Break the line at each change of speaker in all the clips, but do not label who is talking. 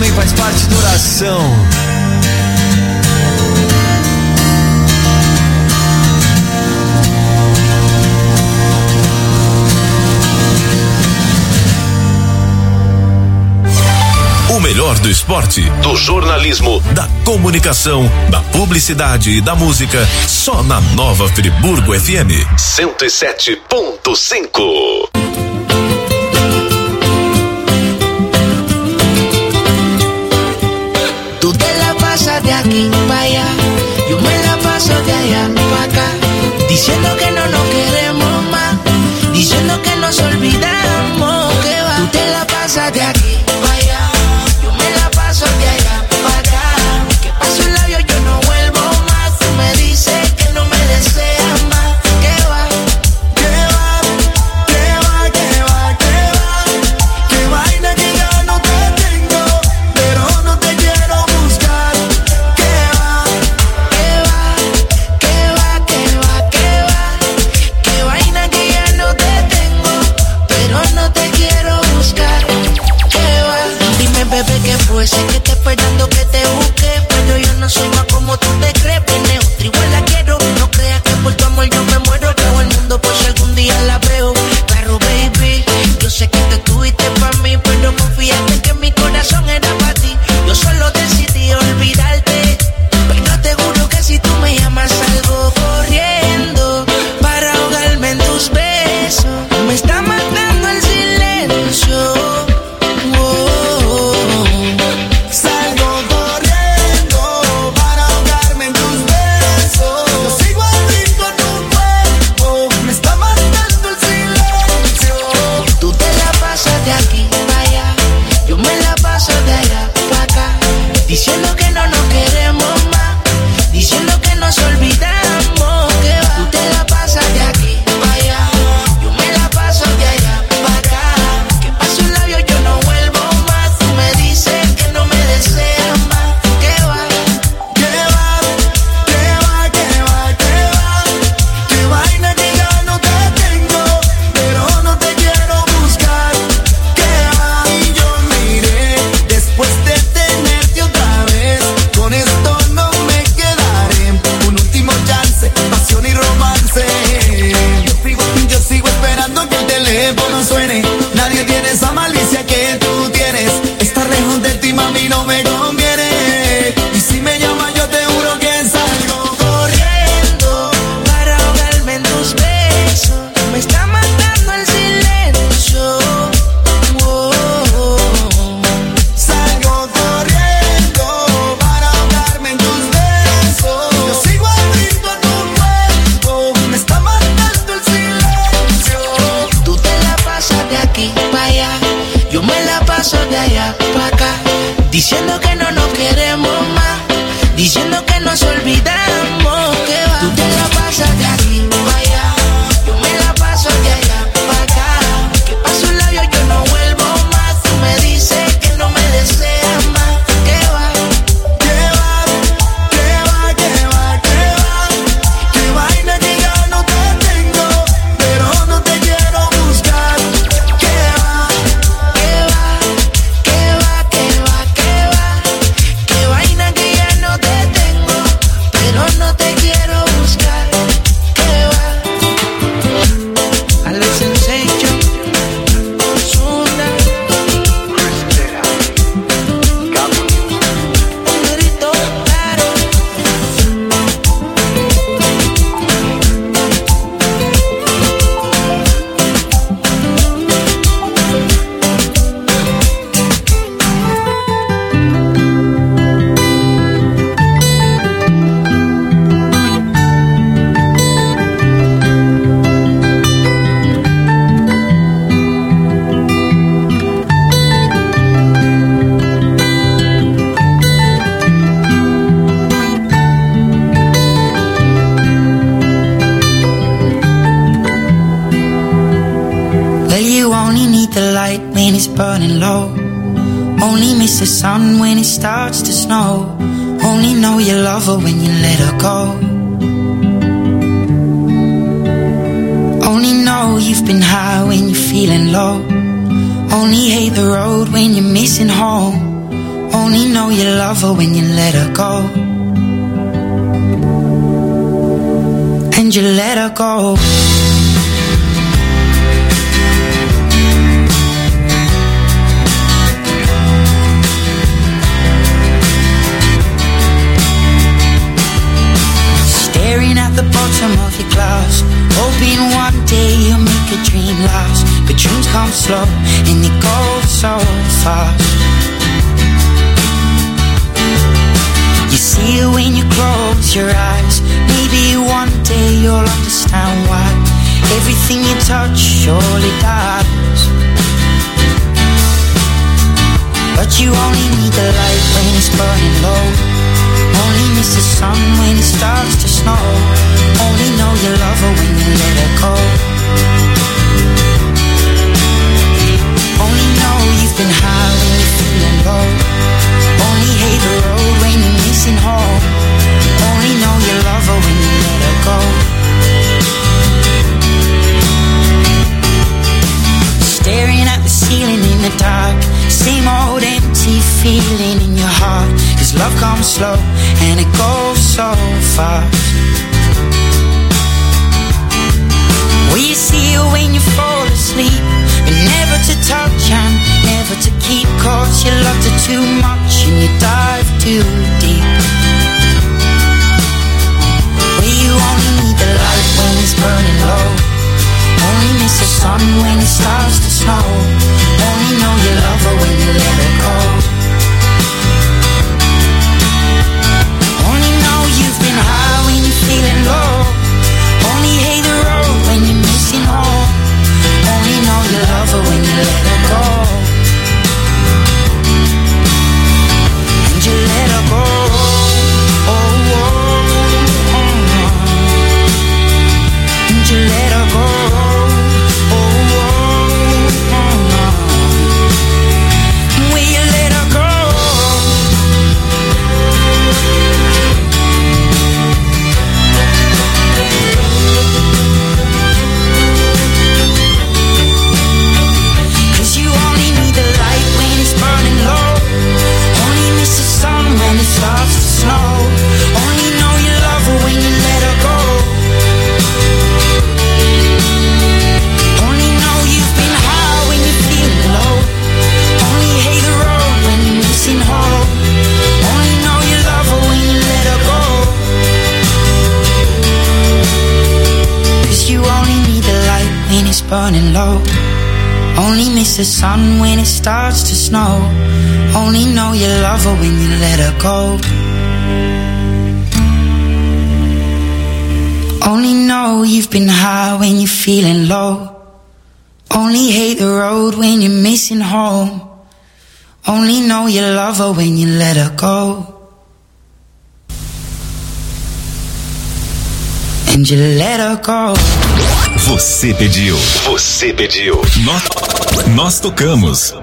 também faz parte da oração.
O melhor do esporte, do jornalismo, da comunicação, da publicidade e da música, só na Nova Friburgo FM 107.5.
Tú te la pasas de aquí para allá, yo me la paso de allá para acá, diciendo que no nos queremos más, diciendo que nos olvidamos, que va. Tú te la pasas de aquí para allá, de allá para acá, que paso el labio yo no vuelvo más. Tú me dices que no me deseas más. ¿Qué va? ¿Qué va? ¿Qué va? ¿Qué va? ¿Qué va? ¿Qué vaina que ya no te tengo, pero no te quiero buscar? ¿Qué va? ¿Qué va? ¿Qué va? ¿Qué va? ¿Qué va? ¿Qué vaina que ya no te tengo, pero no te quiero buscar? ¿Qué va? Dime, bebé, ¿qué fue? Sé que te esperando que te busque, pero yo no soy más como tú te crees. Viene otra igual la quiero, no creas que por tu amor yo me muero. Todo el mundo por si algún día la veo. Claro, baby, yo sé que te tuviste para mí, pero confíate que mi corazón era para ti. Yo solo decidí olvidarte, pero te juro que si tú me llamas salgo corriendo para ahogarme en tus besos. Me está matando el silencio. Diciendo que no nos queremos más, diciendo que nos olvidamos, que va. Tú te la pasas de aquí para allá, yo me la paso de allá para acá, que paso el labio yo no vuelvo más. Tú me dices que no me deseas más. ¿Qué va? ¿Qué va? ¿Qué va? ¿Qué va? ¿Qué va? ¿Qué vaina que ya no te tengo, pero no te quiero buscar? ¿Qué va? Y yo miré después de tenerte otra vez, con esto no me quedaré. Un último chance, pasión y romance. Yo sigo esperando que el teléfono suene. Nadie tiene esa malicia que tú tienes. Estar lejos de ti, mami, no me conviene. Y si me llamas yo te juro que salgo corriendo para ahogarme en tus besos. Me está matando el silencio. Salgo corriendo para ahogarme en tus besos. Yo sigo adicto a tu cuerpo, me está matando el silencio. Tú te la pasas de aquí para allá, yo me la paso de allá para acá, diciendo que no nos queremos más, diciendo que nos olvidamos, que va. Tú te la pasas de aquí para allá, yo me la paso de allá para acá, que paso el labio yo no vuelvo más. Tú me dices que no me deseas más. ¿Qué va? ¿Qué va? ¿Qué va? ¿Qué va? ¿Qué va? ¿Qué vaina que ya no te tengo, pero no te quiero buscar? ¿Qué va? ¿Qué va? ¿Qué va? ¿Qué va? ¿Qué va? ¿Qué vaina que ya no te tengo, pero no te quiero buscar? ¿Qué va? Alex Sensation, Ozuna, un grito claro. Well, you only need the light when it's burning low, only miss the sun when it starts to snow, only know you love her when you let her go. Only know you've been high when you're feeling low, only hate the road when you're missing home, Only know you love her when you let her go. And you let her go. Staring at the bottom of your glass, hoping one day you'll make a dream last. But dreams come slow and they go so fast. You see it when you close your eyes. Maybe one day you'll understand why everything you touch surely dies. But you only need the light when it's burning low. Only miss the sun when it starts to snow. Only know you love her when you let her go. Only know you've been high when you're feeling low. Only hate the road when you're missing home. Only know you love her when you let her go. Staring at the ceiling in the dark, same old empty feeling in your heart. Cause love comes slow and it goes so fast. Well, you see it when you fall asleep, but never to touch and never to keep. Cause you loved her too much and you dive too deep. Well, you only need the light when it's burning low. Only miss the sun when it starts to snow. Only know you love her when you let her go. Only know you've been high when you're feeling low. Only hate the road when you're missing home. Only know you love her when you let her go. And you let her go. Oh, oh, oh, oh. And you let her go. Starts to snow. Only know you love her when you let her go. Only know you've been high when you're feeling low. Only hate the road when you're missing home. Only know you love her when you let her go. Cause you only need the light when it's burning low. Only miss the sun when it starts to snow. Only know you love her when you let her go. Only know you've been high when you're feeling low. Only hate the road when you're missing home. Only know you love her when you let her go. And you let her go.
Você pediu. Você pediu. Nós tocamos.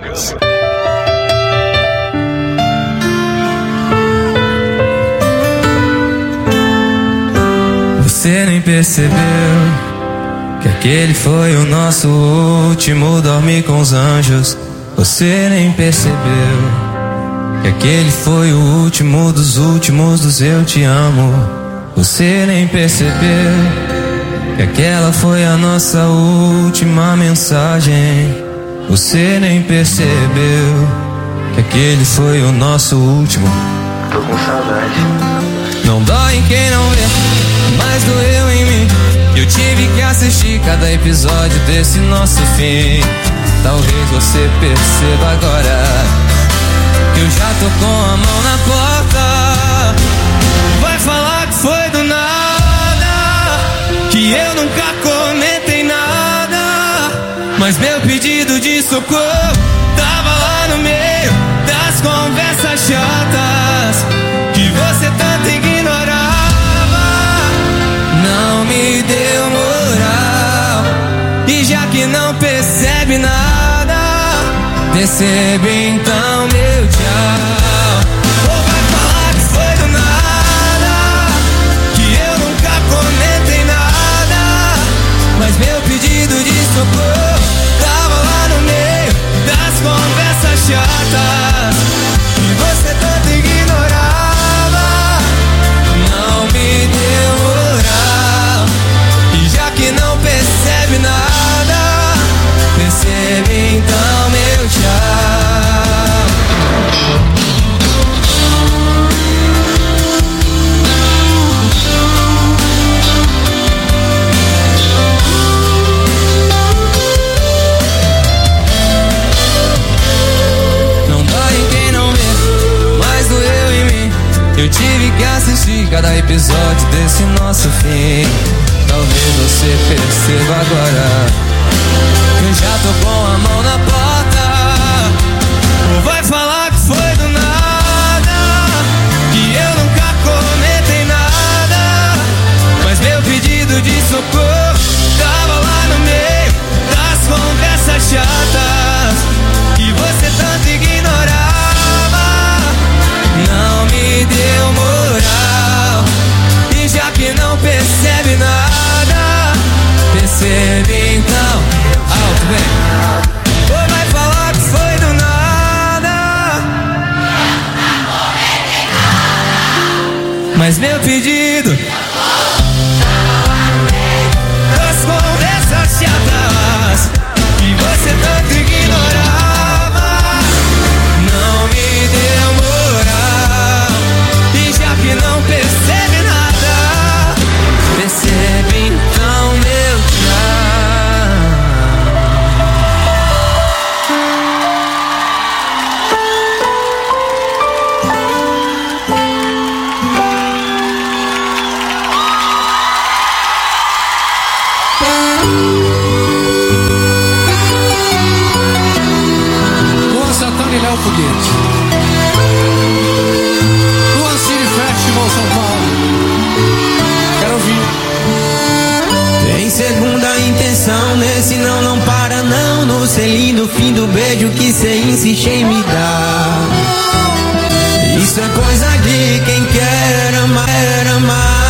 Você nem percebeu que aquele foi o nosso último dormir com os anjos. Você nem percebeu que aquele foi o último dos eu te amo. Você nem percebeu que aquela foi a nossa última mensagem. Você nem percebeu que aquele foi o nosso último.
Tô com saudade.
Não dói em quem não vê, mas doeu em mim. Eu tive que assistir cada episódio desse nosso fim. Talvez você perceba agora que eu já tô com a mão na porta. Vai falar que foi do nada, que eu nunca comentei nada, mas meu pedido de socorro tava lá no meio das conversas chatas que você tanto ignorava. Não me deu moral, e já que não percebe nada, percebe então meu tchau. Ou vai falar que foi do nada, que eu nunca comentei nada, mas meu pedido de socorro tava lá no meio das conversas chatas que você Eu tive que assistir cada episódio desse nosso fim. Talvez você perceba agora que eu já tô com a mão na porta. Ou vai falar que foi do nada, que eu nunca comentei nada. Mas meu pedido de socorro tava lá no meio das conversas chatas que você tanto ignorava. Não me deu moral, e já que não percebe nada, percebe então. Alto, vem. Ou vai falar que foi do nada, mas meu pedido das conversas chatas que você tanto ignorava não me deu moral, e já que não percebe nada, percebe então meu tchau.
Luan Santana e Léo Foguete. Luan City Festival São Paulo. Quero ouvir.
Tem segunda intenção, nesse não para não. No selinho do fim do beijo que cê insiste em me dar. Isso é coisa de quem quer amar.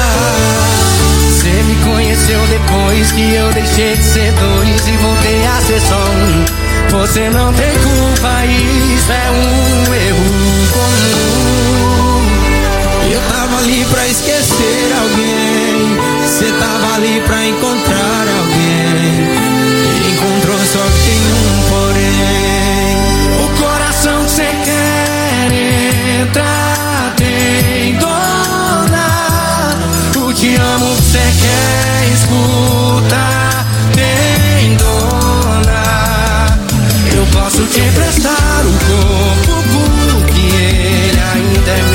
Cê me conheceu depois que eu deixei de ser dois e voltei a ser só um. Você não tem culpa, isso é um erro comum. Eu tava ali pra esquecer alguém, cê tava ali pra encontrar alguém. Encontrou só que tem um porém. O coração que cê quer entrar tem dona. O te amo que cê quer escutar tem dona. Eu posso te emprestar o corpo porque ele ainda é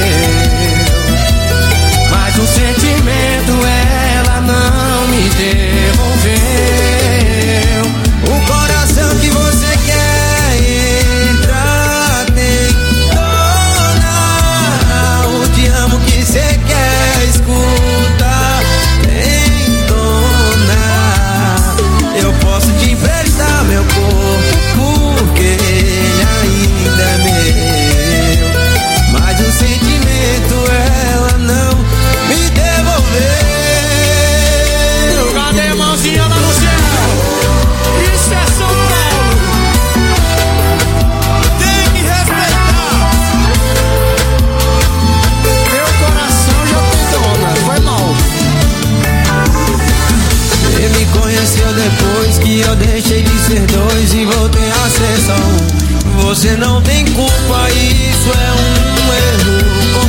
meu, mas o sentimento ela não me devolveu. O coração que você quer entrar tem dona. O te amo que você quer escutar tem dona. Eu posso te emprestar meu corpo porque ele ainda é meu, mas o sentimento ela não me devolveu.
Cadê a mãozinha lá no céu? Isso é São Paulo. Tem que respeitar. Meu coração já tem dona. Foi mal.
Você me conheceu depois que eu deixei de ser dois e voltei a ser só um. Você não tem culpa, isso é um erro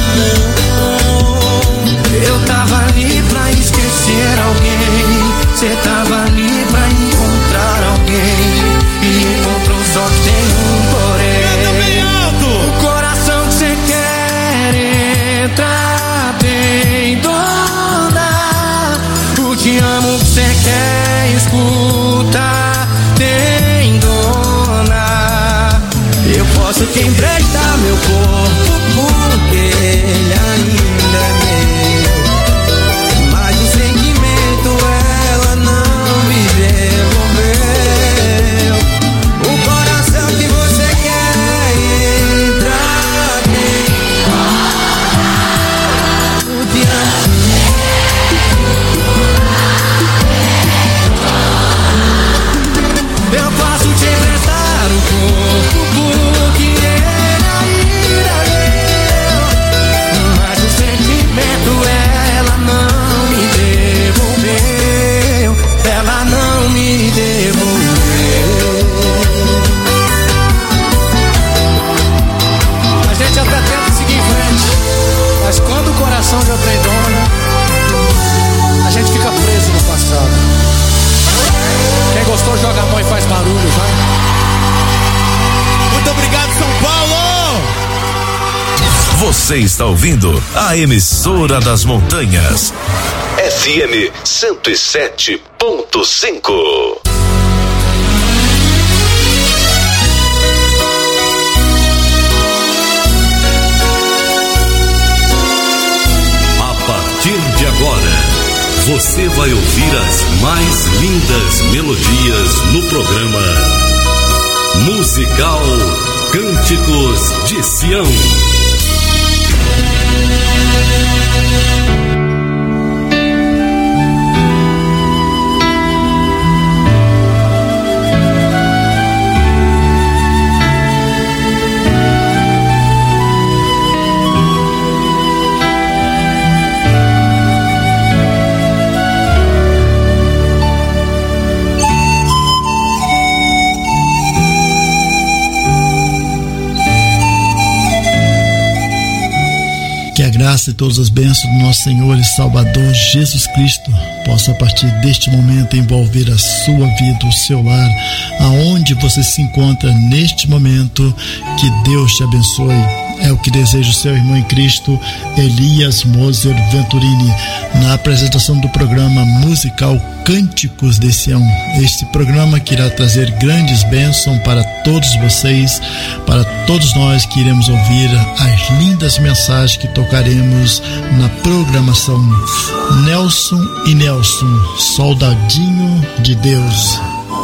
comum. Eu tava ali pra esquecer alguém, cê tava ali pra encontrar alguém, e encontrou só que tem um porém. O coração que cê quer entrar tem dona. O te amo que cê quer escutar tem dona. Eu posso te emprestar meu corpo porque ele ainda é meu, mas o sentimento ela não me devolveu. O coração que você quer entrar tem o te amo. Eu posso te emprestar o corpo porque ele ainda
Você está ouvindo a emissora das montanhas. FM 107.5.
A partir de agora, você vai ouvir as mais lindas melodias no programa Musical Cânticos de Sião.
Que a graça e todas as bênçãos do nosso Senhor e Salvador Jesus Cristo possa a partir deste momento envolver a sua vida, o seu lar, aonde você se encontra neste momento. Que Deus te abençoe. É o que deseja o seu irmão em Cristo, Elias Moser Venturini, na apresentação do programa musical Cânticos de Sião. Este programa que irá trazer grandes bênçãos para todos vocês, para todos nós que iremos ouvir as lindas mensagens que tocaremos na programação. Nelson e Nelson, Soldadinho de Deus.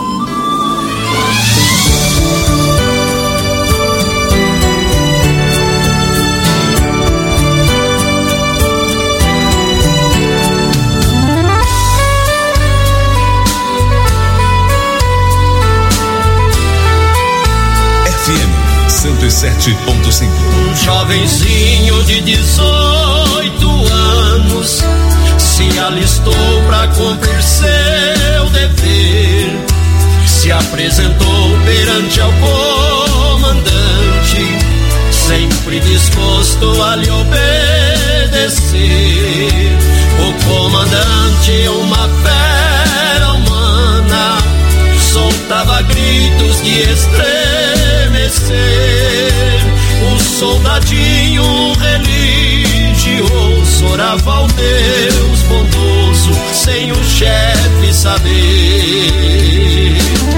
FM 107.5.
Um jovenzinho de 18 anos se alistou para cumprir seu dever. Se apresentou perante ao comandante, sempre disposto a lhe obedecer. O comandante, uma fera humana, soltava gritos de estremecer. O soldadinho religioso orava ao Deus bondoso, sem o chefe saber.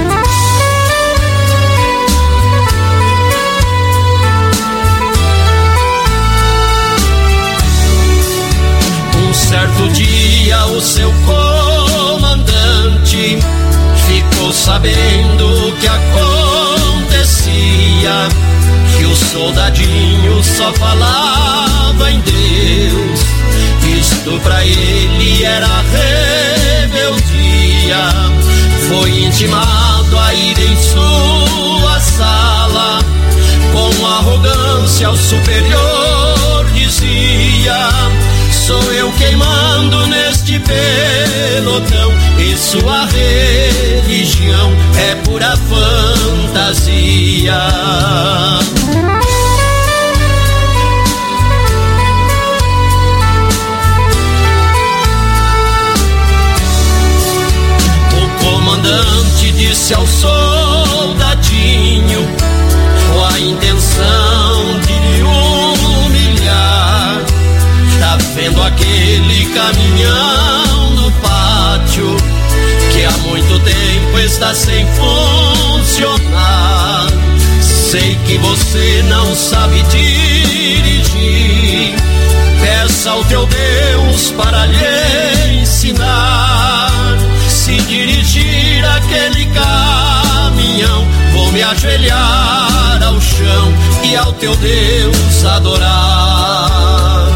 Um certo dia o seu comandante ficou sabendo o que acontecia, que o soldadinho só falava em Deus. Isto pra ele era rebeldia. Foi intimado a ir em sua sala. Com arrogância ao superior dizia: sou eu quem mando neste pelotão, e sua religião é pura fantasia. O comandante disse ao soldadinho, com a intenção de lhe humilhar: tá vendo aquele caminhão no pátio, que há muito tempo está sem funcionar? Sei que você não sabe dirigir, peça ao teu Deus para lhe ensinar. Se dirigir aquele caminhão, vou me ajoelhar ao chão e ao teu Deus adorar.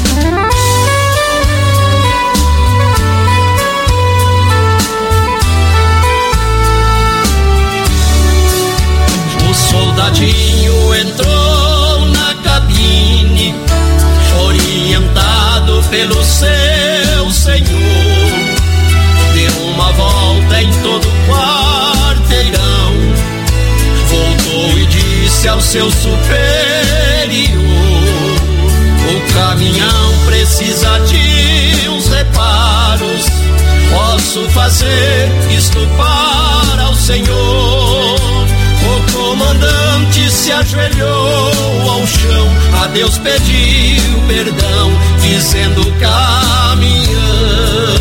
O soldadinho entrou na cabine, orientado pelo seu senhor. Deu uma volta em todo o quarteirão, voltou e disse ao seu superior: o caminhão precisa de uns reparos, posso fazer isto para o senhor? O comandante se ajoelhou ao chão, a Deus pediu perdão, dizendo: caminhão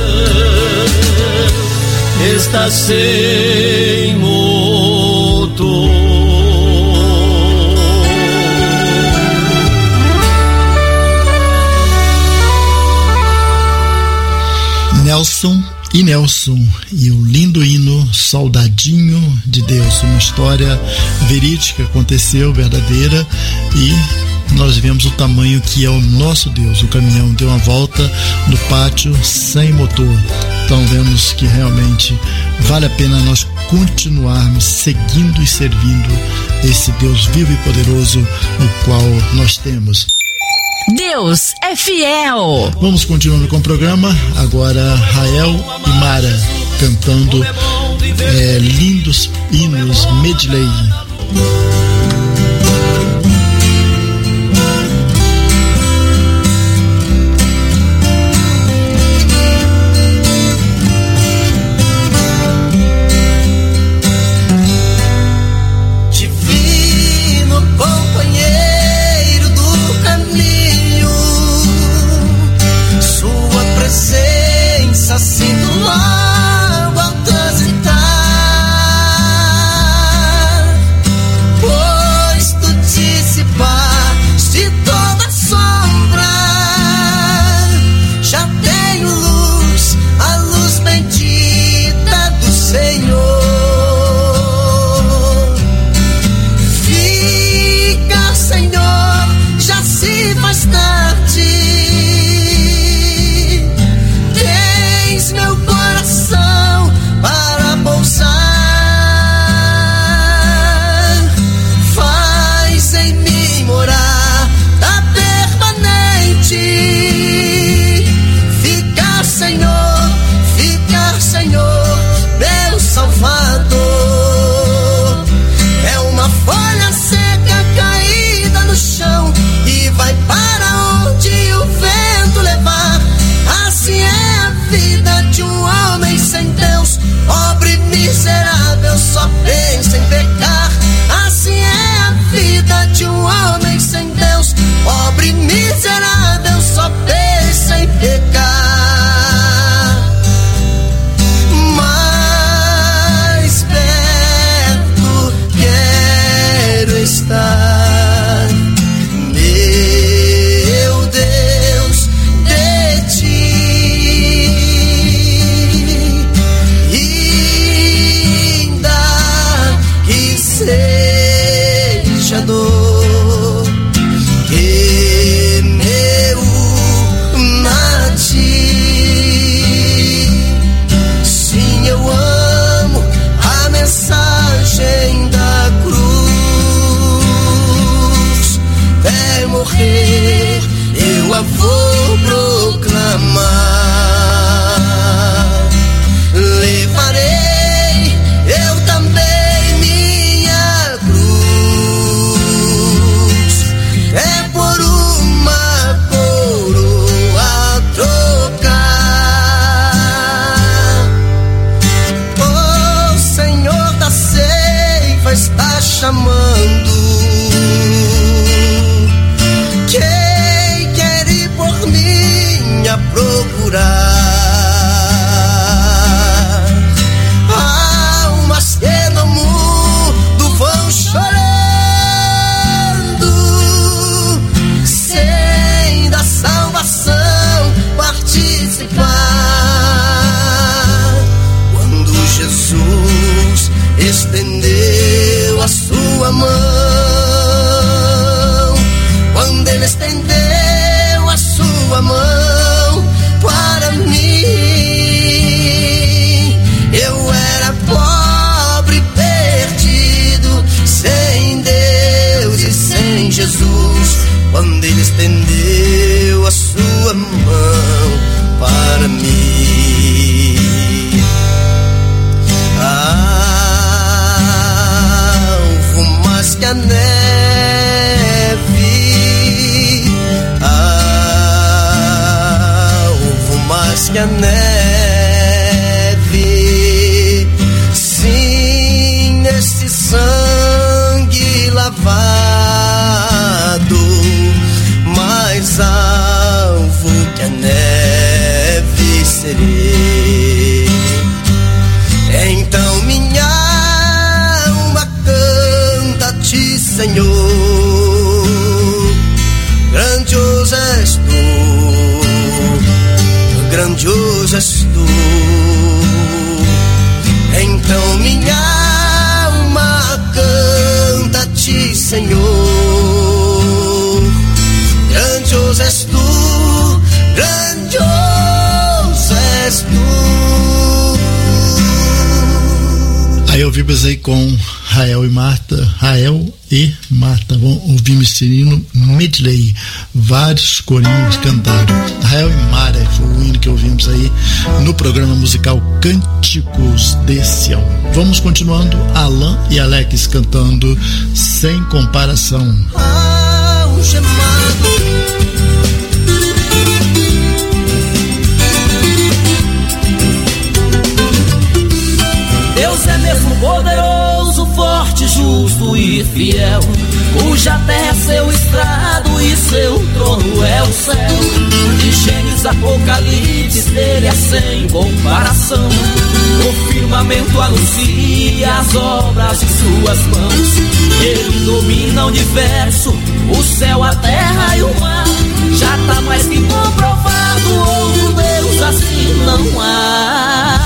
está sem motor.
Nelson e o lindo hino Soldadinho de Deus, uma história verídica, aconteceu, verdadeira, e nós vemos o tamanho que é o nosso Deus. O caminhão deu uma volta no pátio sem motor. Então vemos que realmente vale a pena nós continuarmos seguindo e servindo esse Deus vivo e poderoso, o qual nós temos.
Deus é fiel.
Vamos continuando com o programa. Agora Rael e Mara cantando lindos hinos medley.
Sinto logo ao transitar, pois tu dissipaste toda sombra. Já tenho luz, a luz bendita do Senhor. Fica, Senhor, já se faz tarde. Meu coração para pousar, faz em mim morada permanente. Fica, Senhor, meu Salvador. É uma folha seca caída no chão e vai para onde o vento levar. Assim é a vida de um homem sem Deus, pobre, miserável, só pensa em pecar. Assim é a vida de um homem sem Deus, pobre, miserável, só pensa em pecar. Mais perto quero estar, meu Deus, de ti. Seja dor que meu nati. Sim, eu amo a mensagem da cruz. Até morrer eu a vou proclamar. Levarei eu também é por uma coroa trocar. O Senhor da ceifa está chamando. Quem quer ir por mim a procurar? Almas que no mundo vão chorar, participar. Quando Jesus estendeu a sua mão, quando Ele estendeu a sua mão para mim, eu era pobre, perdido, sem Deus e sem Jesus. Quando Ele estendeu a sua mão para mim, alvo mais que a neve, alvo mais que a neve. Sim, neste sangue lavado
Senhor. Grandioso és tu, grandioso és tu. Então minha alma canta a ti, Senhor. Grandioso és tu, grandioso és tu.
Aí ouvimos aí com Rael e Marta, vão ouvir Mistirino Medley, vários corinhos cantaram. Rael e Mara foi o hino que ouvimos aí no programa musical Cânticos de Sião. Vamos continuando, Alan e Alex cantando Sem Comparação.
Deus é mesmo poderoso, forte, justo e fiel, cuja terra é seu estrado e seu trono é o céu. De Gênesis, Apocalipse, dele é sem comparação. O firmamento anuncia as obras de suas mãos. Ele domina o universo, o céu, a terra e o mar. Já tá mais que comprovado, outro Deus assim não há.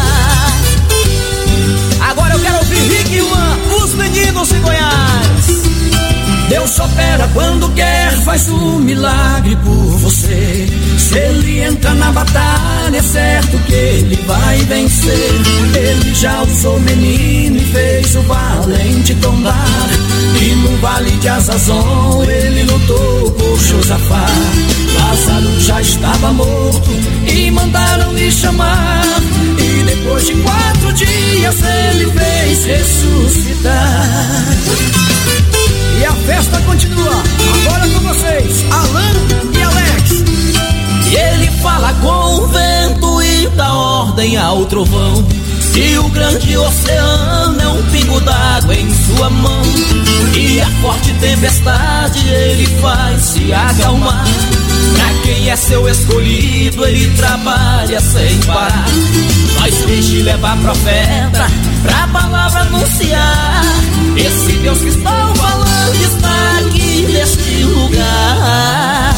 Agora eu quero ouvir Rick e Juan, os meninos de Goiás. Deus opera quando quer, faz um milagre por você. Se ele entra na batalha, é certo que ele vai vencer. Ele já usou menino e fez o valente tombar. E no vale de Azazon ele lutou por Josafá. Lázaro já estava morto e mandaram lhe chamar. E depois de 4 dias ele fez ressuscitar. E a festa continua, agora com vocês, Alan e Alex. E ele fala com o vento e dá ordem ao trovão. E o grande oceano é um pingo d'água em sua mão. E a forte tempestade ele faz se acalmar. Pra quem é seu escolhido ele trabalha sem parar. Nós deixe levar profeta pra palavra anunciar. Esse Deus que estou falando está aqui neste lugar.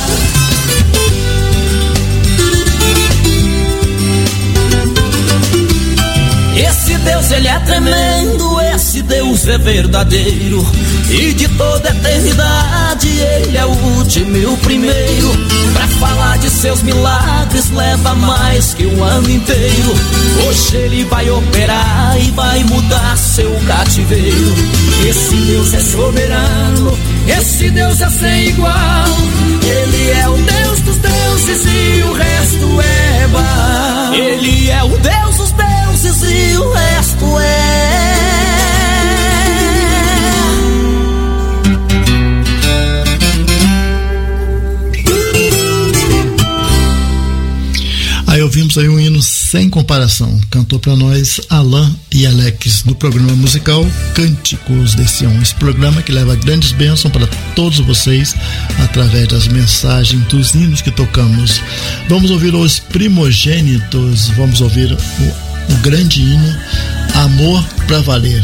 Esse Deus ele é tremendo, esse Deus é verdadeiro. E de toda eternidade ele é o último e o primeiro. Pra falar de seus milagres leva mais que um ano inteiro. Hoje ele vai operar e vai mudar seu cativeiro. Esse Deus é soberano, esse Deus é sem igual. Ele é o Deus dos deuses e o resto é Baal. Ele é o Deus dos deuses e o resto é.
Aí ouvimos aí um hino Sem Comparação. Cantou para nós Alan e Alex no programa musical Cânticos de Sião. Esse programa que leva grandes bênçãos para todos vocês através das mensagens dos hinos que tocamos. Vamos ouvir os primogênitos, vamos ouvir o grande hino Amor pra Valer.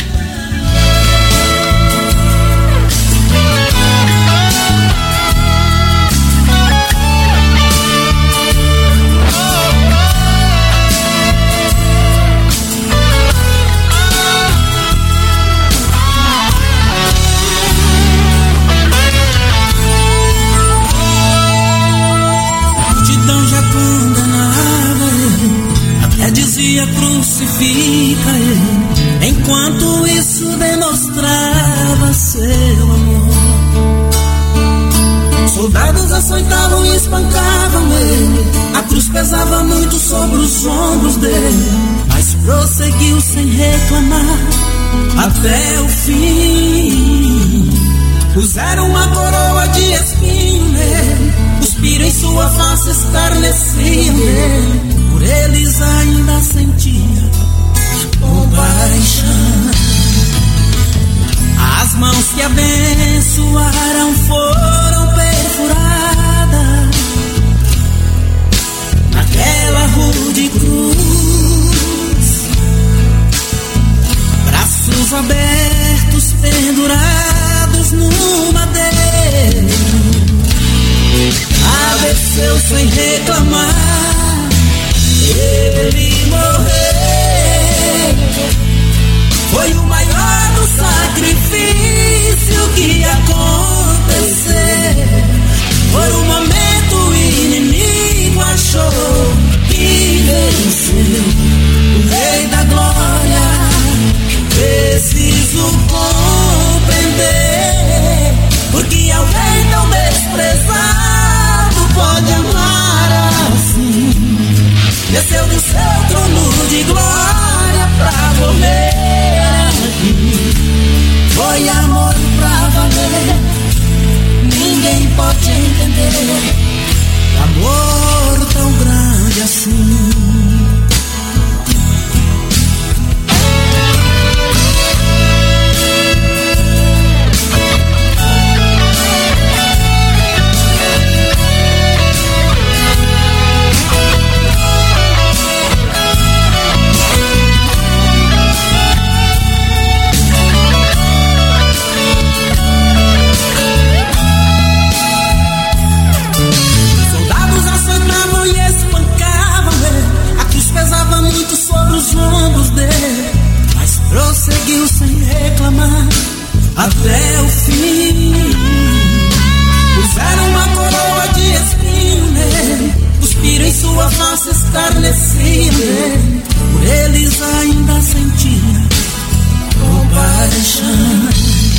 Crucifica ele, enquanto isso demonstrava seu amor. Soldados açoitavam e espancavam ele, a cruz pesava muito sobre os ombros dele, mas prosseguiu sem reclamar até o fim. Puseram uma coroa de espinho nele, cuspiram em sua face, escarneciam nele. Por eles ainda sentia compaixão. As mãos que abençoaram foram perfuradas naquela rude cruz. Braços abertos pendurados no padeceu sem reclamar. Ele morreu, foi o maior do sacrifício que aconteceu. Por um momento o inimigo achou que venceu. O Rei da Glória, preciso compreender, porque alguém tão desprezado pode amar assim. Desceu do seu trono de glória pra morrer aqui. Foi amor pra valer, ninguém pode entender amor tão grande assim. Prosseguiu sem reclamar até o fim. Puseram uma coroa de espinho nele, cuspiram em sua face, escarneciam nele. Por eles ainda sentia compaixão.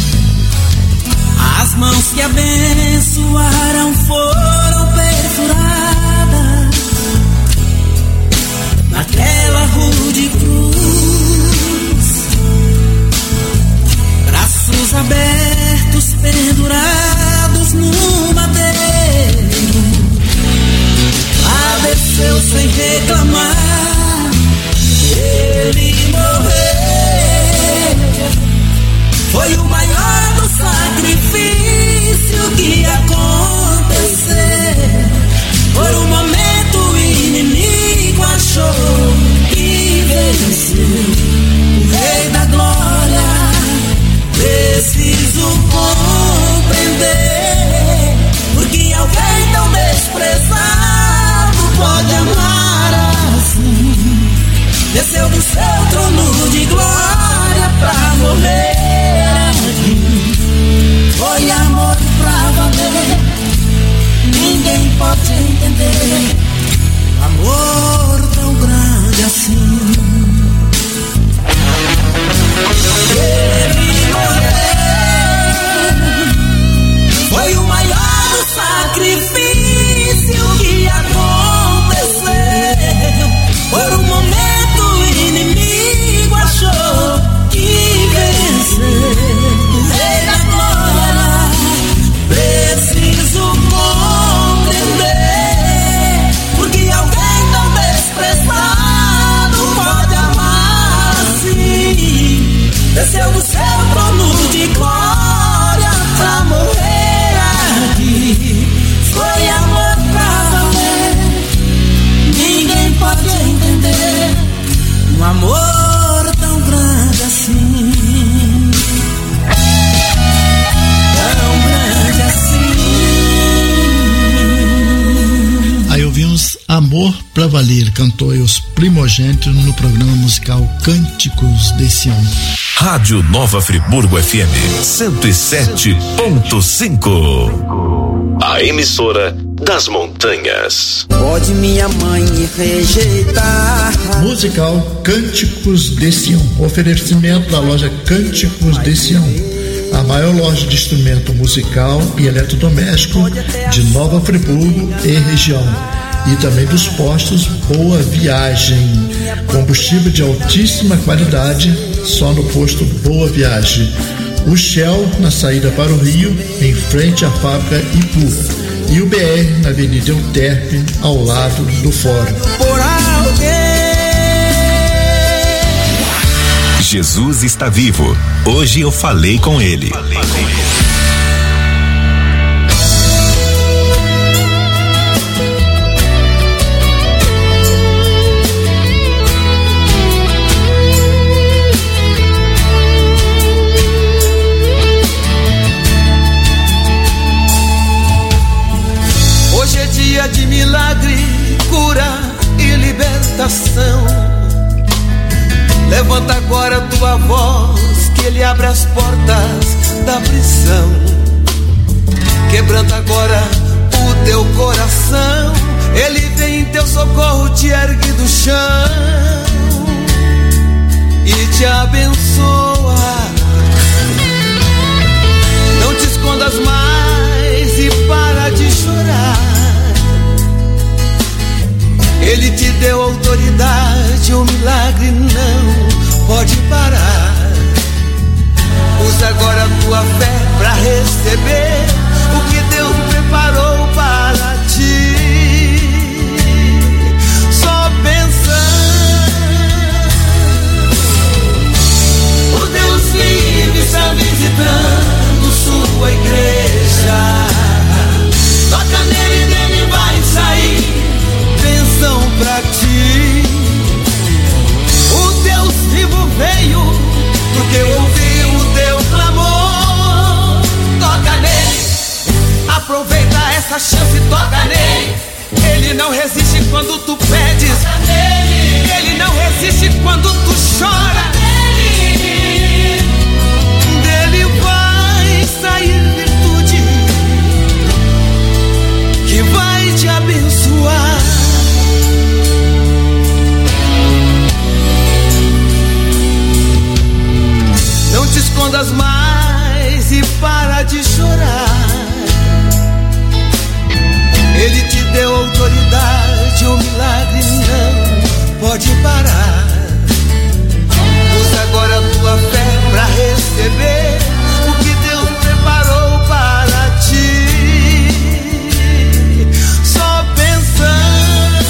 As mãos que abençoaram foram perfuradas naquela rude cruz. Braços abertos, pendurados no madeiro, padeceu sem reclamar. Ele morreu, foi o maior do sacrifício que aconteceu. Por um momento o inimigo achou que venceu. O Rei da Glória, preciso compreender, porque alguém tão desprezado pode amar assim. Desceu do seu trono de glória pra morrer aqui. Foi amor pra valer, ninguém pode entender amor tão grande assim. Ele morreu, foi o maior do sacrifício que aconteceu. Por um momento o inimigo achou que venceu. O Rei da Glória, preciso compreender, porque alguém tão desprezado pode amar assim. Desceu do seu trono de glória pra morrer aqui. Foi amor pra valer, ninguém pode entender um amor tão grande assim. Tão grande assim.
Aí ouvimos Amor pra Valer, cantou aí os Primogênitos no programa musical Cânticos de Sião.
Rádio Nova Friburgo FM 107.5. A emissora das montanhas.
Pode minha mãe me rejeitar.
Musical Cânticos de Sião. Oferecimento da loja Cânticos de Sião, a maior loja de instrumento musical e eletrodoméstico de Nova Friburgo e região. E também dos postos Boa Viagem. Combustível de altíssima qualidade, só no posto Boa Viagem. O Shell na saída para o Rio, em frente à fábrica Ipu. E o BR na Avenida Euterpe, ao lado do Fórum.
Por alguém.
Jesus está vivo. Hoje eu falei com ele.
dia de milagre, cura e libertação. Levanta agora tua voz, que Ele abre as portas da prisão. Quebranta agora o teu coração, Ele vem em teu socorro, te ergue do chão e te abençoa. Não te escondas mais e para de chorar. Ele te deu autoridade, o milagre não pode parar. Usa agora a tua fé pra receber o que Deus preparou para ti. Só pensando, o Deus vive, está visitando sua igreja. Toca nele, dele vai sair bênção pra ti. O Deus vivo veio, porque ouviu o teu clamor. Toca nele, aproveita essa chance, toca nele. Ele não resiste quando tu pedes, ele não resiste quando tu chora. Dele vai sair virtude que vai te abençoar. Não te escondas mais e para de chorar. Ele te deu autoridade, o milagre não pode parar. Usa agora a tua fé pra receber o que Deus preparou para ti. Só pensando,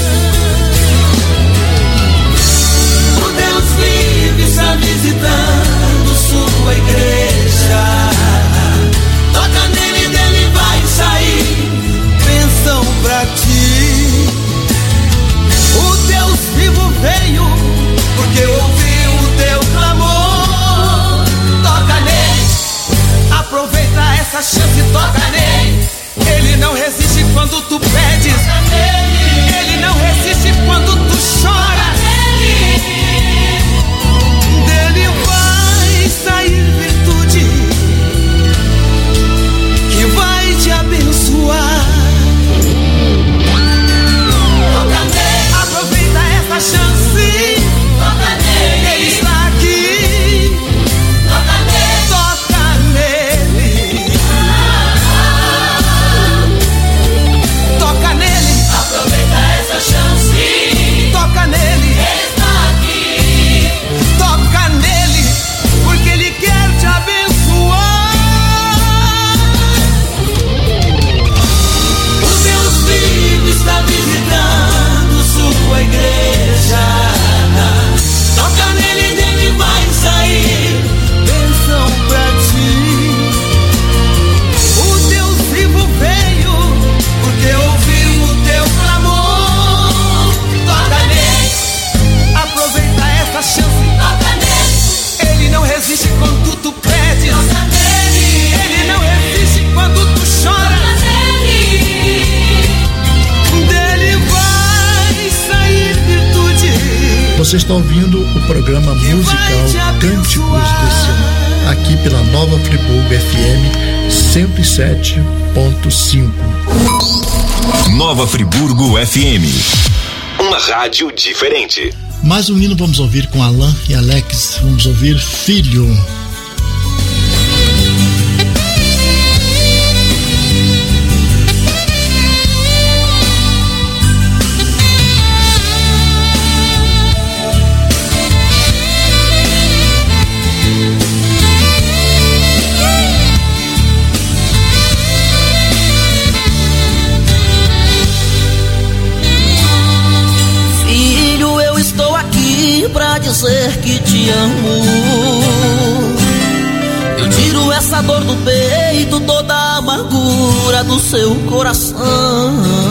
o Deus vive, está visitando sua igreja. Toca nele, dele vai sair bênção pra ti. O Deus vivo veio, porque ouviu o teu clamor. Toca nele, aproveita essa chance, toca nele. Ele não resiste quando tu pedes, ele não resiste quando tu chora. Dele vai sair virtude que vai te abençoar. Toca nele, aproveita essa chance. Toca nele, ele está aqui. Toca nele, toca nele. Toca nele, aproveita essa chance. Toca nele, ele está aqui. Toca nele, porque ele quer te abençoar. O Deus vivo está visitando sua igreja. Toca nele, dele vai sair bênção pra ti. O Deus vivo veio, porque ouviu o teu clamor. Toca nele, aproveita essa chance. Toca nele, ele não resiste quando tu pedes. Toca nele, ele não resiste quando tu choras. Toca nele, dele vai sair virtude.
Você está ouvindo o programa musical Cânticos desse Ano, aqui pela Nova Friburgo FM 107.5.
Nova Friburgo FM. Uma rádio diferente.
Mais um hino vamos ouvir com Alan e Alex. Vamos ouvir Filho.
Pra dizer que te amo, eu tiro essa dor do peito, toda a amargura do seu coração.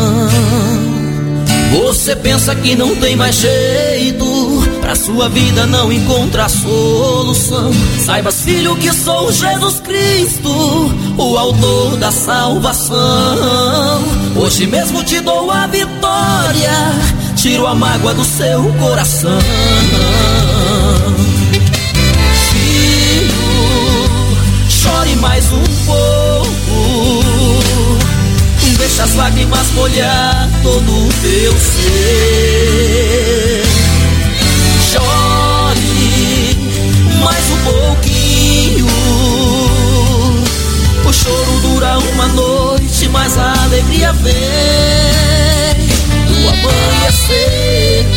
Você pensa que não tem mais jeito, pra sua vida não encontra solução. Saibas, filho, que sou Jesus Cristo, o autor da salvação. Hoje mesmo te dou a vitória, tiro a mágoa do seu coração. Filho, chore mais um pouco, deixa as lágrimas molhar todo o teu ser. Chore mais um pouquinho, o choro dura uma noite, mas a alegria vem do amanhecer.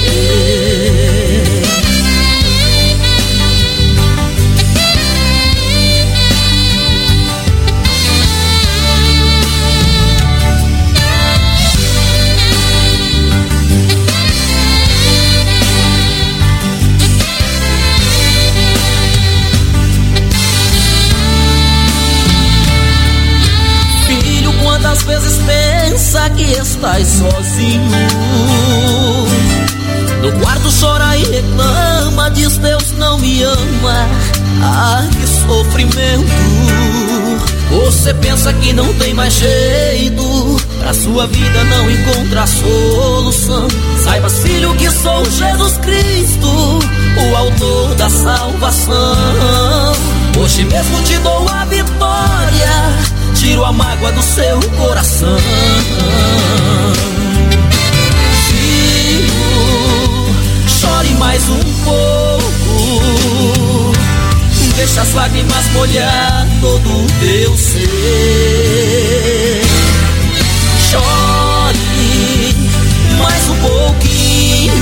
Quantas vezes pensa que estás sozinho? No quarto chora e reclama, diz Deus não me ama. Ah, que sofrimento. Você pensa que não tem mais jeito, pra sua vida não encontra solução. Saiba, filho, que sou Jesus Cristo, o autor da salvação. Hoje mesmo te dou a vitória, tiro a mágoa do seu coração. Filho, chore mais um pouco, deixa as lágrimas molhar todo o teu ser. Chore mais um pouquinho,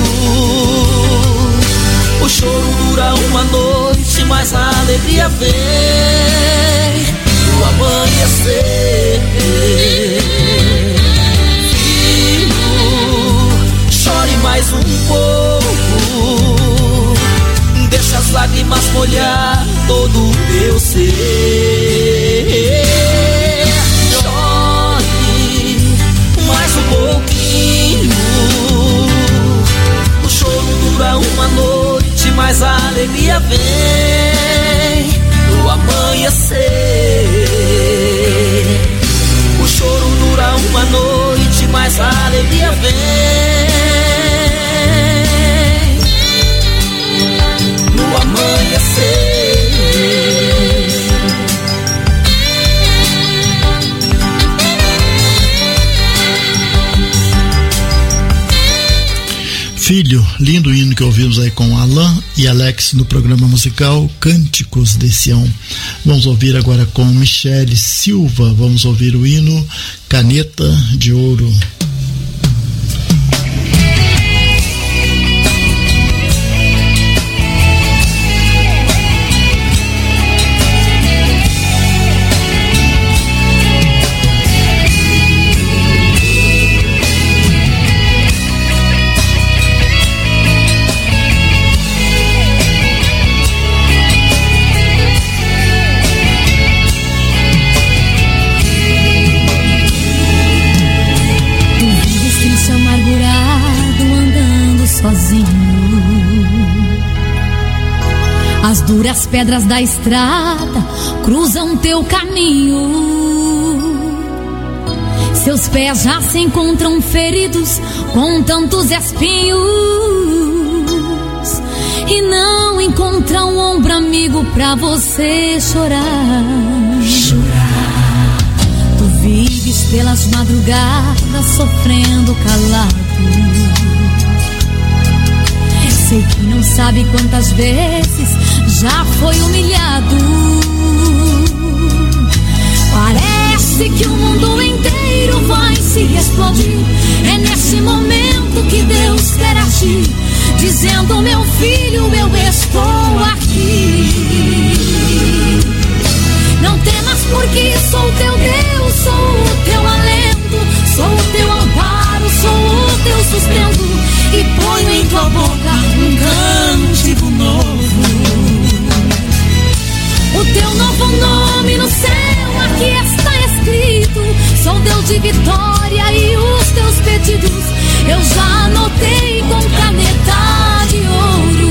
o choro dura uma noite, mas a alegria vem do amanhecer. Filho, chore mais um pouco, deixa as lágrimas molhar todo o teu ser. Chore mais um pouquinho, o choro dura uma noite, mas a alegria vem do amanhecer. O choro dura uma noite, mas a alegria vem no amanhecer.
Filho, lindo hino que ouvimos aí com Alain e Alex no programa musical Cânticos de Sião. Vamos ouvir agora com Michele Silva, vamos ouvir o hino Caneta de Ouro.
As duras pedras da estrada cruzam teu caminho. Seus pés já se encontram feridos com tantos espinhos e não encontram um ombro amigo pra você chorar. Tu vives pelas madrugadas sofrendo calado. Sei que não sabe quantas vezes já foi humilhado. Parece que o mundo inteiro vai se explodir. É nesse momento que Deus quer agir, dizendo: meu filho, eu estou aqui. Não temas, porque sou teu Deus, sou o teu alento, sou o teu amparo, sou o teu sustento. E ponho em tua boca um cântico novo. O teu novo nome no céu aqui está escrito. Sou Deus de vitória e os teus pedidos eu já anotei com caneta de ouro.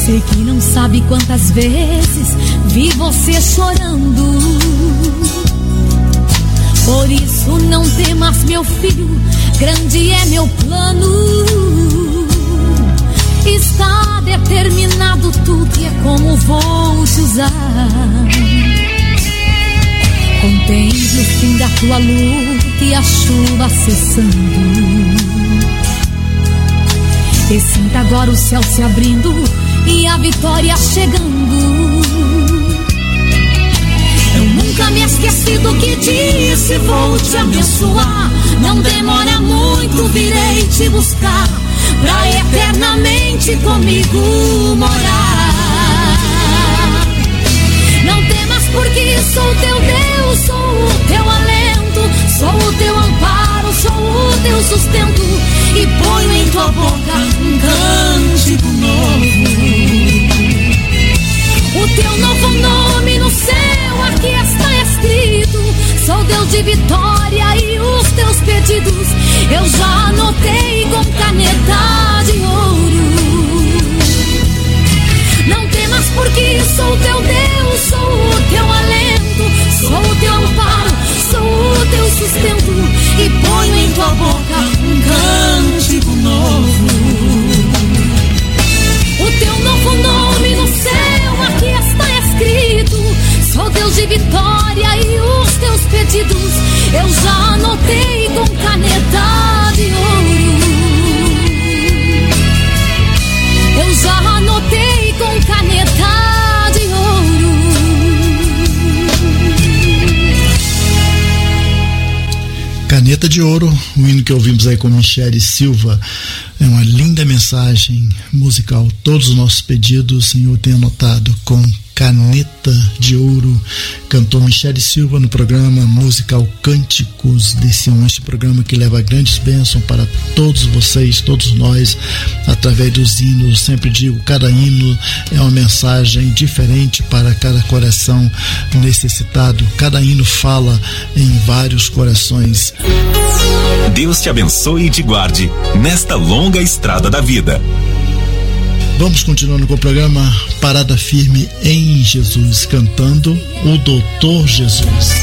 Sei que não sabe quantas vezes vi você chorando. Por isso não temas, meu filho, grande é meu plano. Está determinado tudo e é como vou te usar. Contemple o fim da tua luta e a chuva cessando. E sinta agora o céu se abrindo e a vitória chegando. Eu nunca me esqueci do que disse, vou te abençoar. Não demora muito, virei te buscar, pra eternamente comigo morar. Não temas porque sou teu Deus, sou o teu alento, sou o teu amparo, sou o teu sustento, e ponho em tua boca um cântico novo. O teu novo nome no céu aqui está escrito. Sou Deus de vitória e os teus pedidos eu já anotei com caneta de ouro. Não temas porque sou teu Deus, sou o teu alento, sou o teu amparo, sou o teu sustento, e ponho em tua boca um cântico novo. O teu novo nome no céu aqui está escrito. Sou Deus de vitória e os teus pedidos eu já anotei com caneta de ouro. Eu já anotei com caneta de ouro.
Caneta de Ouro, o hino que ouvimos aí com Michele Silva. É uma linda mensagem musical. Todos os nossos pedidos, o Senhor tem anotado com caneta de ouro. Cantou Michele Silva no programa musical Cânticos de Sião, este programa que leva grandes bênçãos para todos vocês, todos nós, através dos hinos. Sempre digo, cada hino é uma mensagem diferente para cada coração necessitado. Cada hino fala em vários corações.
Deus te abençoe e te guarde nesta longa estrada da vida.
Vamos continuando com o programa Parada Firme em Jesus, cantando o Doutor Jesus.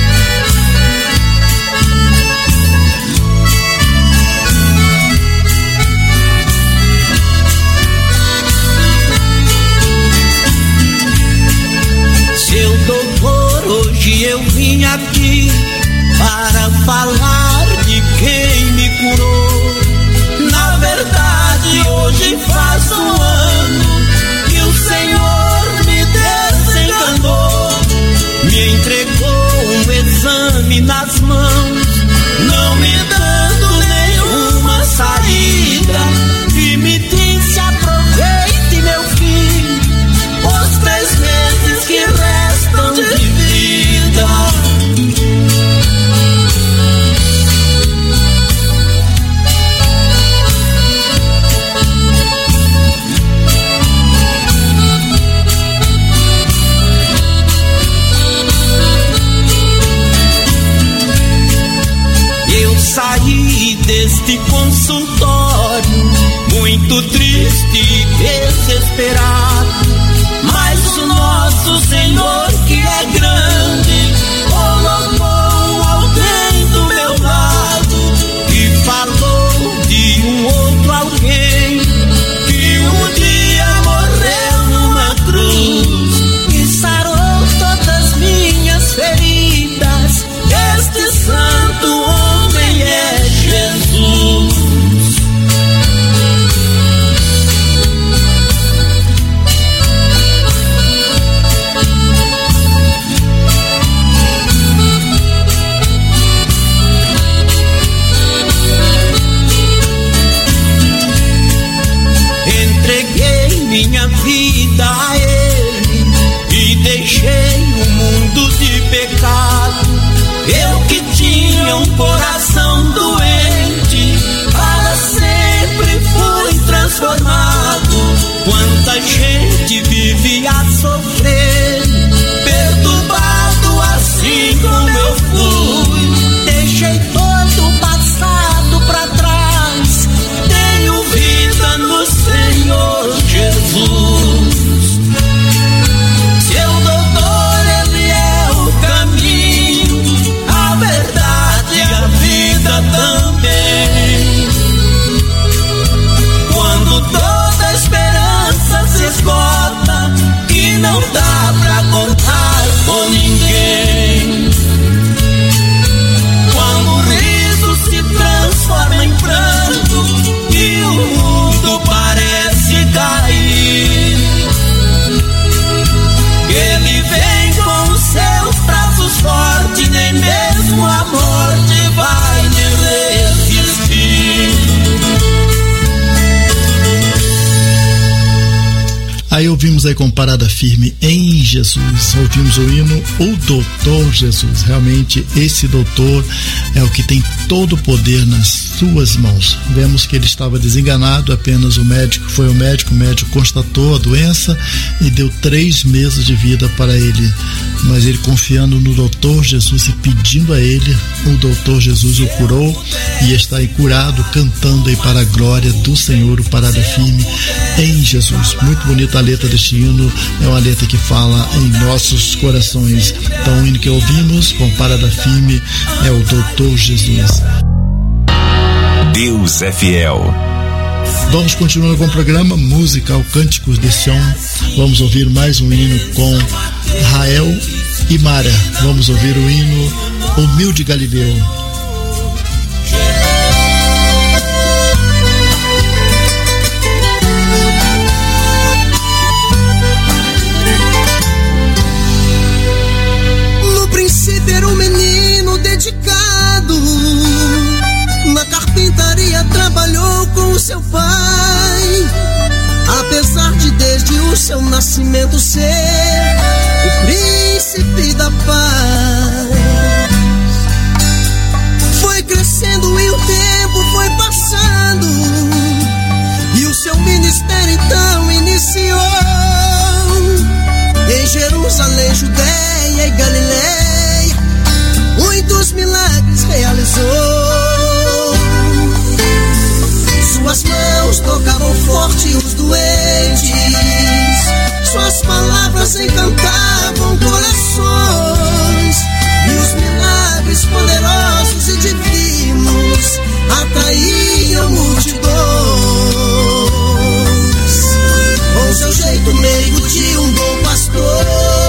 Seu doutor, hoje eu vim aqui para falar de quem me curou. Na verdade, hoje faz um ano que o Senhor me desenganou, me entregou um exame nas mãos, não me dando nenhuma saída, e me disse: aproveite, meu filho, os 3 meses que restam de vida. Saí deste consultório muito triste e desesperado, mas o nosso Senhor, que é grande, colocou alguém do meu lado e falou de um outro alguém que um dia morreu numa cruz e sarou todas minhas feridas. Este santo homem é Jesus. Entreguei minha vida a Ele e deixei o mundo de pecado. Eu que tinha um coração doente, para sempre fui transformado. Quanta gente vive a sofrer, perturbado assim como eu fui. Deixei todo o passado pra trás, tenho vida no Senhor Jesus.
Ouvimos aí com Parada Firme em Jesus, ouvimos o hino O Doutor Jesus. Realmente esse doutor é o que tem todo o poder nas suas mãos. Vemos que ele estava desenganado, apenas o médico constatou a doença e deu 3 meses de vida para ele, mas ele confiando no doutor Jesus e pedindo a ele, o doutor Jesus o curou e está aí curado, cantando aí para a glória do Senhor, o Parada Firme em Jesus. Muito bonita a letra deste hino, é uma letra que fala em nossos corações. Então o hino que ouvimos com Parada Firme é o Doutor Jesus.
Deus é fiel.
Vamos continuar com o programa musical Cânticos de Sião. Vamos ouvir mais um hino com Rael e Mara. Vamos ouvir o hino Humilde Galileu.
Era um menino dedicado, na carpintaria trabalhou com o seu pai. Apesar de desde o seu nascimento ser o príncipe da paz, foi crescendo e o tempo foi passando, e o seu ministério então iniciou em Jerusalém, Judeia e Galileia. Muitos milagres realizou. Suas mãos tocavam forte os doentes, suas palavras encantavam corações, e os milagres poderosos e divinos atraíam multidões. Com seu jeito meigo de um bom pastor,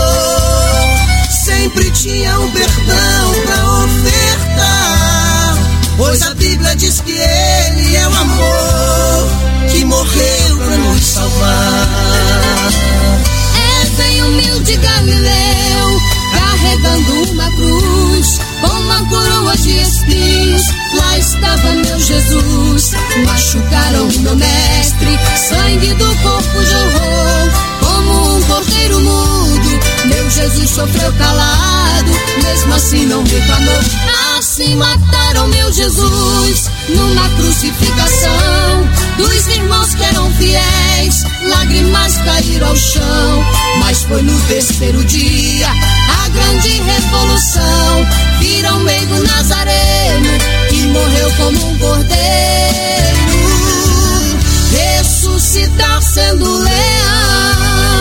sempre tinha um perdão pra ofertar, pois a Bíblia diz que Ele é o amor que morreu pra nos salvar.
É bem humilde Galileu, carregando uma cruz, com uma coroa de espinhos. Lá estava meu Jesus, machucaram meu mestre, sangue do corpo jorrou, como um cordeiro mudo. Meu Jesus sofreu calado, mesmo assim não reclamou. Assim mataram meu Jesus numa crucificação. Dos irmãos que eram fiéis, lágrimas caíram ao chão. Mas foi no terceiro dia a grande revolução. Viram meigo Nazareno, que morreu como um cordeiro, ressuscitar sendo leão.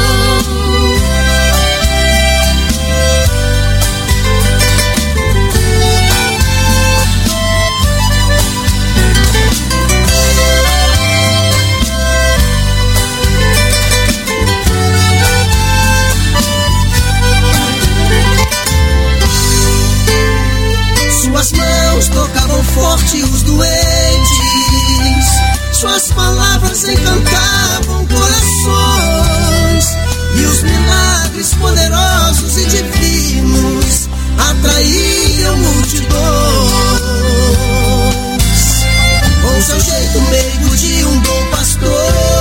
Suas mãos tocavam forte os doentes, suas palavras encantavam corações, e os milagres poderosos e divinos atraíam multidões. Com seu jeito meigo de um bom pastor,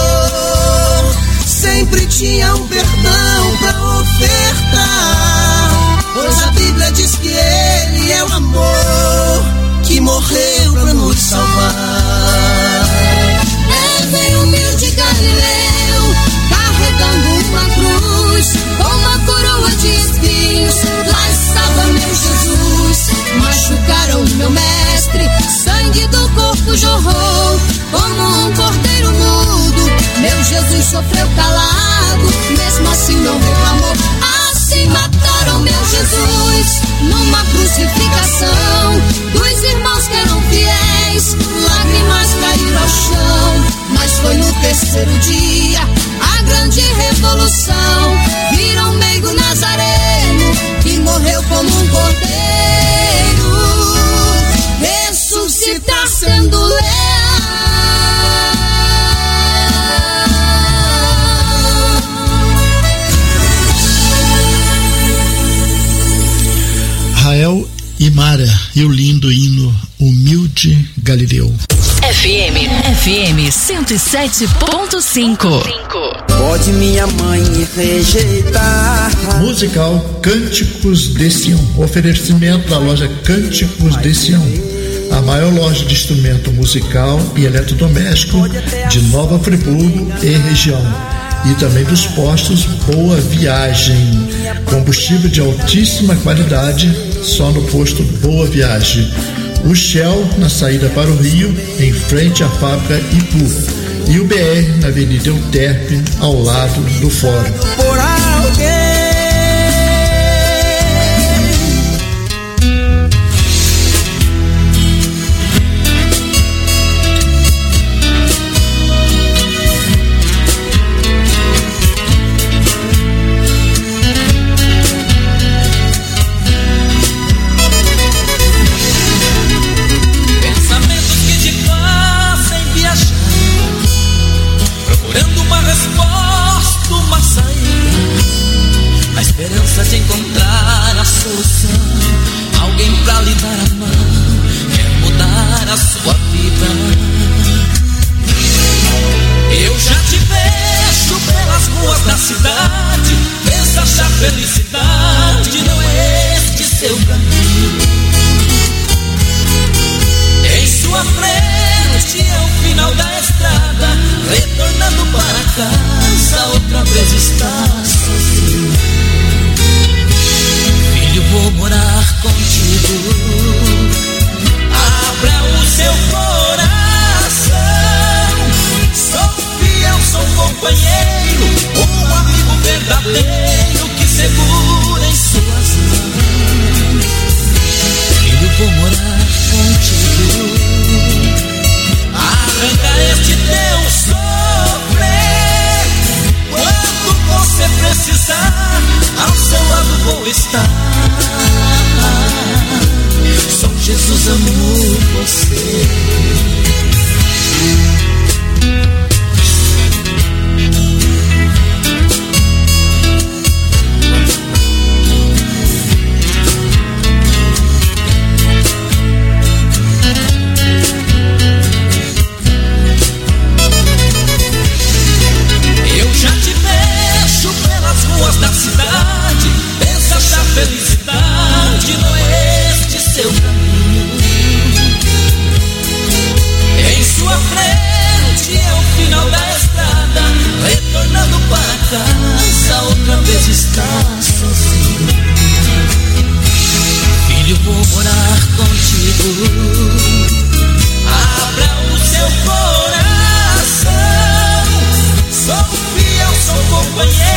sempre tinha um perdão pra ofertar, pois a Bíblia diz que Ele é o amor que morreu pra nos salvar.
É bem humilde Galileu, carregando uma cruz, com uma coroa de espinhos. Lá estava meu Jesus, machucaram meu mestre, sangue do corpo jorrou, como um cordeiro mudo. Meu Jesus sofreu calado, mesmo assim não reclamou. Assim mataram meu Jesus numa crucificação. Dos irmãos que eram fiéis, lágrimas caíram ao chão. Mas foi no terceiro dia a grande revolução. Viram meigo Nazareno, que morreu como um cordeiro, ressuscitar sendo leão.
Rael e Mara e o lindo hino Humilde Galileu.
FM 107.5.
Pode minha mãe me rejeitar.
Musical Cânticos de Sião. Oferecimento da loja Cânticos de Sião, a maior loja de instrumento musical e eletrodoméstico de Nova Friburgo e região. E também dos postos Boa Viagem. Combustível de altíssima qualidade, só no posto Boa Viagem. O Shell na saída para o Rio, em frente à fábrica Ipu. E o BR na Avenida Euterpe, ao lado do Fórum.
Por alguém.
Esperança de encontrar a solução, alguém pra lhe dar a mão, quer mudar a sua vida. Eu já te vejo pelas ruas da cidade, pensa achar felicidade, não é este seu caminho. Em sua frente é o final da estrada, retornando para casa, outra vez está sozinho. Filho, vou morar contigo. Abra o seu coração. Sou fiel, sou companheiro, um amigo verdadeiro que segura em suas mãos. Filho, vou morar contigo. Arranca este teu sofrer. Quando você precisar, ao seu lado vou estar. Só Jesus amou você. Eu já te vejo pelas ruas da cidade, pensa achar felicidade, não é este seu caminho. Em sua frente é o final da estrada, retornando para casa, outra vez está sozinho. Filho, vou morar contigo. Abra o seu coração. Sou fiel, sou companheiro,